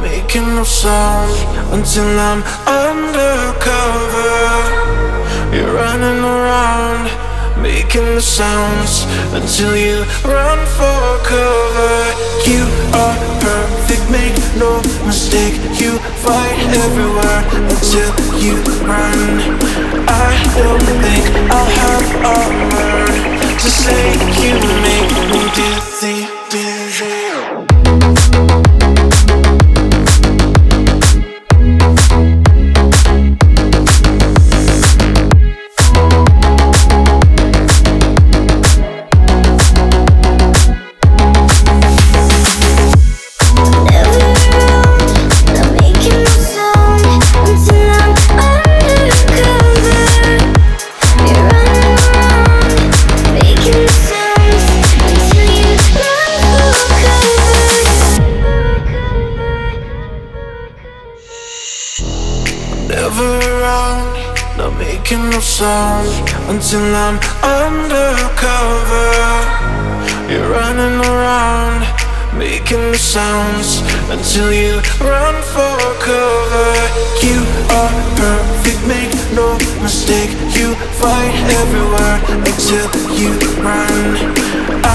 making no sound until I'm undercover. You're running around, making the sounds until you run for cover. You are perfect, make no mistake. You fight everywhere until you run. I don't think I'll have armor to say you make me dizzy, dizzy. Never around, not making no sound until I'm undercover. You're running around, making the sounds until you run for cover. You are perfect, make no mistake. You fight everywhere until you run.